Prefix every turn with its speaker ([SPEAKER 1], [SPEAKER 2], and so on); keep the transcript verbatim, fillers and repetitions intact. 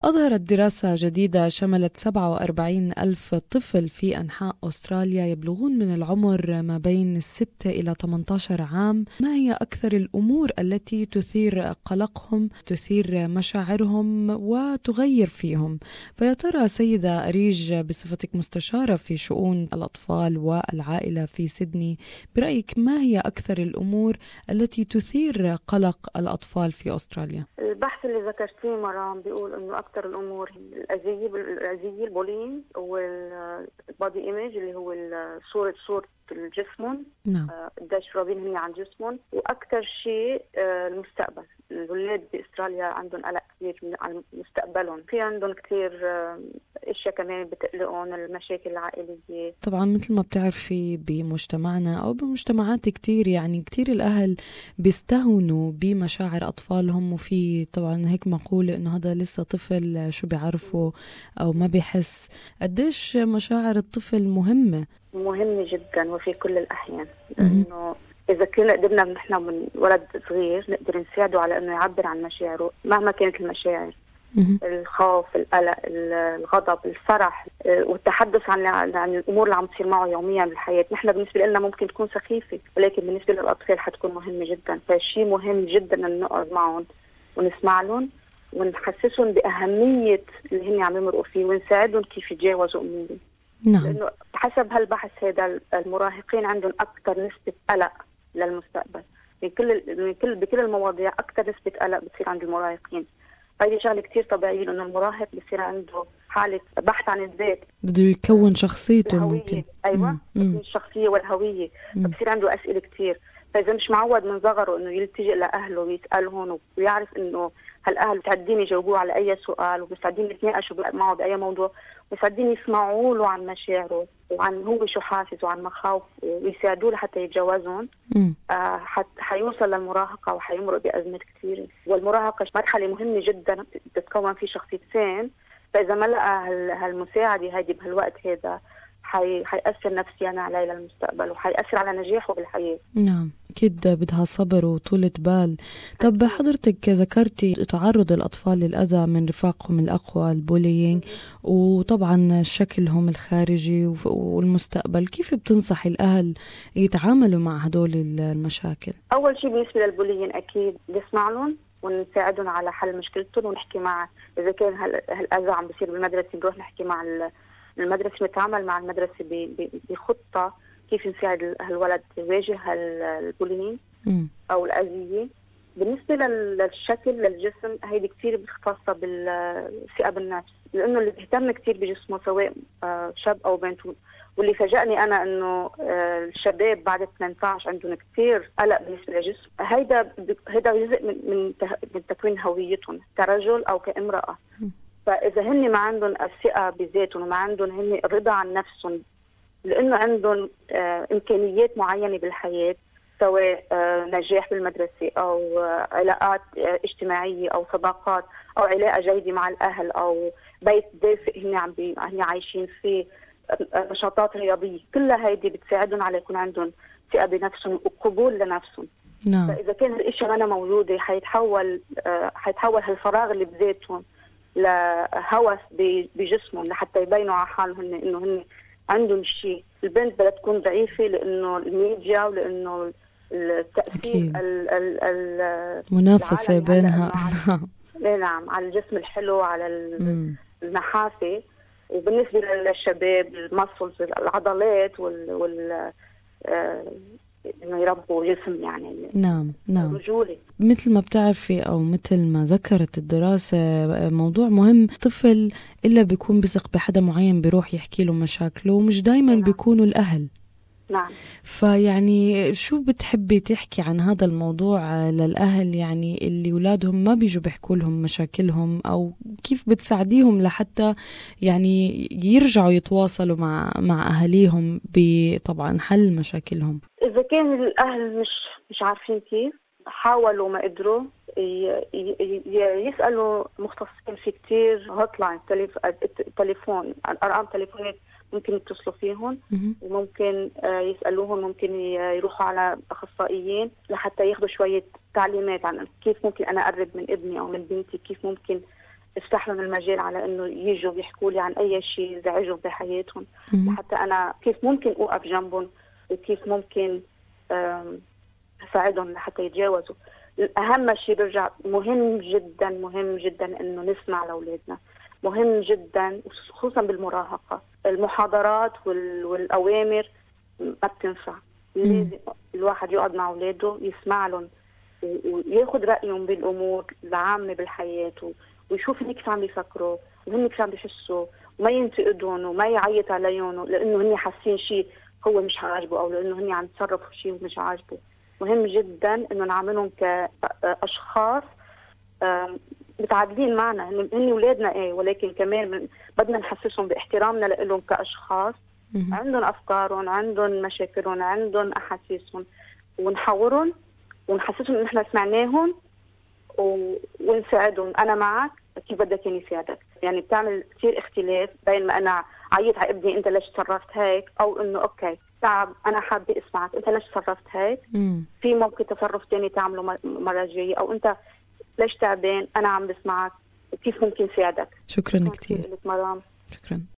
[SPEAKER 1] أظهرت دراسة جديدة شملت سبعة وأربعين ألف طفل في أنحاء أستراليا يبلغون من العمر ما بين الستة إلى ثمانية عشر عام. ما هي أكثر الأمور التي تثير قلقهم، تثير مشاعرهم وتغير فيهم؟ فيا ترى سيدة أريج بصفتك مستشارة في شؤون الأطفال والعائلة في سيدني، برأيك ما هي أكثر الأمور التي تثير قلق الأطفال في أستراليا؟
[SPEAKER 2] البحث اللي ذكرتيه مرام بيقول انه اكثر الامور الاذيه الاذيه البولينج والبادي ايمج اللي هو صوره صوره الجسم.
[SPEAKER 1] نعم.
[SPEAKER 2] قديش راضين هن عن جسمهم، واكثر شيء المستقبل. الولاد باستراليا عندهم قلق كثير عن مستقبلهم، في عندهم كثير اشياء كمان بتقلقهم، المشاكل العائليه.
[SPEAKER 1] طبعا مثل ما بتعرفي بمجتمعنا او بمجتمعات كثير، يعني كثير الاهل بيستهونوا بمشاعر اطفالهم، وفي طبعا هيك مقوله انه هذا لسه طفل شو بيعرفه او ما بيحس. قديش مشاعر الطفل مهمه
[SPEAKER 2] مهمه جدا وفي كل الاحيان، لانه إذا كنا قدرنا نحن من ولد صغير نقدر نساعده على إنه يعبر عن مشاعره مهما كانت المشاعر، الخوف، القلق، الغضب، الفرح، والتحدث عن عن الأمور اللي عم تصير معه يوميا بالحياة. نحن بالنسبة لنا ممكن تكون سخيفة، ولكن بالنسبة للأطفال حتكون مهمة جدا. فشيء مهم جدا إن نقعد معهم ونسمع لهم ونحسسهم بأهمية اللي هن عم يمرقوا فيه، ونساعدهم كيف يتجاوزوا أمورهم.
[SPEAKER 1] نعم.
[SPEAKER 2] لأنه حسب هالبحث هذا المراهقين عندهم أكثر نسبة قلق للمستقبل من كل من كل بكل المواضيع. أكثر نسبة قلق بتصير عند المراهقين. هذه شغله كثير طبيعيه، لانه المراهق بصير عنده حاله بحث عن الذات، بده
[SPEAKER 1] يكون شخصيته ممكن.
[SPEAKER 2] ايوه الشخصيه والهويه، فبصير عنده اسئله كثير. فاذا مش معود من صغره انه يلتجئ لاهله ويسالهم ويعرف انه هالاهل مستعدين يجاوبوه على اي سؤال، ومستعدين يتناقشوا معه باي موضوع، مستعدين يسمعوا له عن مشاعره وعن هو شو حاسس وعن مخاوف، ويساعدوه لحتى يتجاوزهم. آه حيوصل للمراهقه وحيمرق بازمات كثيره. والمراهقه مرحله مهمه جدا تتكون فيه شخصيتين، فاذا ما لقى هالمساعده هذه بهالوقت هذا حي... حيأثر نفسيا عليه للمستقبل، وحيأثر على نجاحه بالحياة.
[SPEAKER 1] نعم أكيد بدها صبر وطولة بال. طب حضرتك ذكرتي تعرض الأطفال للأذى من رفاقهم الأقوى، البولينج، وطبعا شكلهم الخارجي والمستقبل. كيف بتنصحي الأهل يتعاملوا مع هدول المشاكل؟
[SPEAKER 2] أول شيء بالنسبة للبولينج أكيد نسمع لهم ونساعدهم على حل مشكلتهم، ونحكي معه. إذا كان هالأذى عم بيصير بالمدرسة نروح نحكي مع المدرسة، نتعامل مع المدرسة بخطة كيف نساعد هالولد يواجه البولينج أو الأذية. بالنسبة للشكل للجسم هيدي كتير بتختص بالثقة بالنفس، لأنه اللي بيهتم كتير بجسمه سواء شاب أو بنت. واللي فاجأني أنا إنه الشباب بعد ثمانية عشر عندهم كتير قلق بالنسبة للجسم. هيدا هيدا جزء من من تكوين هويتهم كرجل أو كامرأة. فإذا هن ما عندهم الثقة بذاتهم وما عندهم هن الرضا عن نفسهم، لأنه عندهم آه إمكانيات معينة بالحياة، سواء آه نجاح بالمدرسة أو آه علاقات آه اجتماعية أو صداقات أو علاقة جيدة مع الأهل أو بيت دافئ هن عم بي هن عايشين فيه، آه نشاطات رياضية، كلها هيدي بتساعدهم على يكون عندهم ثقة بنفسهم وقبول لنفسهم.
[SPEAKER 1] نعم.
[SPEAKER 2] فإذا كان الأشياء أنا موجودة حيتحول آه حيتحول هالفراغ اللي بذاتهم لهوس بجسمهم لحتى يبينوا على حالهم إنه هن عندهم شيء. البنت بدها تكون ضعيفة لأنه الميديا ولأنه التأثير
[SPEAKER 1] المنافسة بينها.
[SPEAKER 2] نعم، على الجسم الحلو، على النحافة. وبالنسبة للشباب المسلز، العضلات وال, وال... آه... انه يربوا جسم يعني.
[SPEAKER 1] نعم نعم.
[SPEAKER 2] رجولي.
[SPEAKER 1] مثل ما بتعرفي او مثل ما ذكرت الدراسة، موضوع مهم. طفل الا بيكون بثق بحدا معين بيروح يحكي له مشاكله، ومش دايما نعم. بيكونوا الاهل.
[SPEAKER 2] نعم.
[SPEAKER 1] فيعني شو بتحبي تحكي عن هذا الموضوع للأهل، يعني اللي أولادهم ما بيجوا بيحكوا لهم مشاكلهم، أو كيف بتساعديهم لحتى يعني يرجعوا يتواصلوا مع مع أهاليهم بطبعا حل مشاكلهم؟
[SPEAKER 2] إذا كان الأهل مش مش عارفين كيف، حاولوا ما قدروا يسألوا مختصين في كتير هوت لاين، تليفون، أرقام تليفونات ممكن يتصلوا فيهم، وممكن يسألوهم، ممكن يروحوا على أخصائيين لحتى ياخدوا شوية تعليمات عن كيف ممكن أنا أقرب من ابني أو من بنتي، كيف ممكن افتح لهم المجال على انه يجوا يحكوا لي عن اي شيء يزعجهم بحياتهم، حتى انا كيف ممكن اوقف جنبهم وكيف ممكن اساعدهم لحتى يتجاوزوا. اهم شيء برجع مهم جدا مهم جدا انه نسمع لاولادنا، مهم جدا خصوصا بالمراهقه. المحاضرات والاوامر ما بتنفع، لازم الواحد يقعد مع اولاده يسمع لهم وياخذ رايهم بالامور العامه بالحياه، ويشوف هن كيف عم بيفكروا وهن كيف عم بيحسوا، وما ينتقدهم وما يعيط عليهم لانه هن حاسين شيء هو مش عاجبه او لانه هن عم يتصرفوا شيء مش عاجبه. مهم جدا انه نعملهم كاشخاص متعادلين معنا، هن اولادنا ايه، ولكن كمان بدنا نحسسهم باحترامنا لهم كاشخاص عندهم افكارهم، عندهم مشاكلهم، عندهم احاسيسهم، ونحاورهم ونحسسهم ان احنا سمعناهم ونساعدهم. انا معك كيف بدك يعني يساعدك. يعني بتعمل كثير اختلاف بين ما انا عيط على ابني انت ليش تصرفت هيك، او انه اوكي تعب انا حابه اسمعك انت ليش تصرفت هيك، مم. في ممكن تصرف ثاني تعمله مره جايه، او انت ليش تعبان انا عم بسمعك كيف ممكن ساعدك.
[SPEAKER 1] شكرا كثير.
[SPEAKER 2] شكرا.